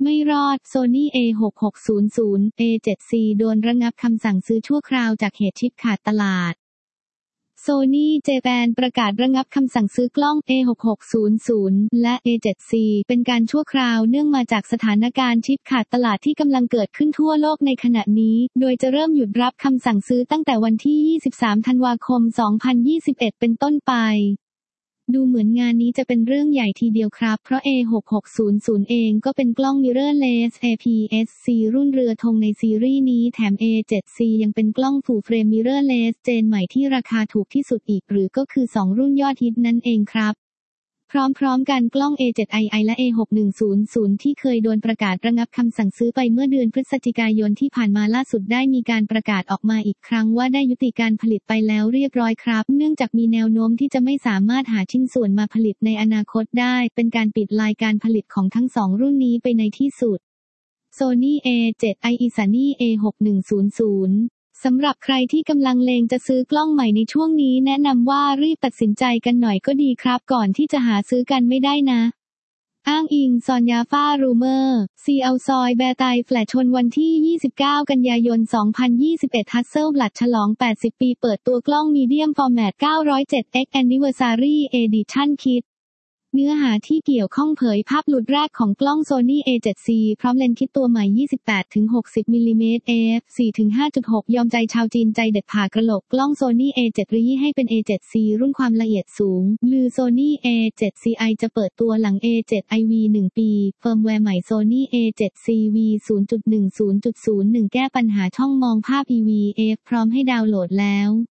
ไม่รอด Sony A6600 A7C โดนระงับคำสั่งซื้อชั่วคราวจากเหตุชิปขาดตลาด Sony Japan ประกาศระงับคำสั่งซื้อกล้อง A6600 และ A7C เป็นการชั่วคราวเนื่องมาจากสถานการณ์ชิปขาดตลาดที่กำลังเกิดขึ้นทั่วโลกในขณะนี้ โดยจะเริ่มหยุดรับคำสั่งซื้อตั้งแต่วันที่ 23 ธันวาคม 2021 เป็นต้นไปดูเหมือนงานนี้จะเป็นเรื่องใหญ่ทีเดียวครับเพราะ A6600 เองก็เป็นกล้อง mirrorless APS-C รุ่นเรือธงในซีรีส์นี้แถม A7C ยังเป็นกล้อง full frame mirrorless เจนใหม่ที่ราคาถูกที่สุดอีกหรือก็คือ2รุ่นยอดฮิตนั่นเองครับพร้อมกันกล้อง A7II และ A6100 ที่เคยโดนประกาศระงับคำสั่งซื้อไปเมื่อเดือนพฤศจิกายนที่ผ่านมาล่าสุดได้มีการประกาศออกมาอีกครั้งว่าได้ยุติการผลิตไปแล้วเรียบร้อยครับเนื่องจากมีแนวโน้มที่จะไม่สามารถหาชิ้นส่วนมาผลิตในอนาคตได้เป็นการปิดลายการผลิตของทั้งสองรุ่นนี้ไปในที่สุด Sony A7i Sony A6100สำหรับใครที่กำลังเลงจะซื้อกล้องใหม่ในช่วงนี้แนะนำว่ารีบตัดสินใจกันหน่อยก็ดีครับก่อนที่จะหาซื้อกันไม่ได้นะอ้างอิงซอนยาฟ้ารูเมอร์ซีเอาซอยแบร์ไตแฟลชชนวันที่ 29 กันยายน 2021 ฮัสเซิลบลัดฉลอง 80 ปีเปิดตัวกล้องมีเดียมฟอร์แมต 907x Anniversary Edition Kitเนื้อหาที่เกี่ยวข้องเผยภาพหลุดแรกของกล้อง Sony A7C พร้อมเลนส์คิดตัวใหม่ 28-60 มิลลิเมตร f 4-5.6 ยอมใจชาวจีนใจเด็ดผ่ากระโหลกกล้อง Sony A7 รีให้เป็น A7C รุ่นความละเอียดสูงลือ Sony A7CI จะเปิดตัวหลัง A7IV 1 ปีเฟิร์มแวร์ใหม่ Sony A7CV 0.10.01 แก้ปัญหาช่องมองภาพ EVF พร้อมให้ดาวน์โหลดแล้ว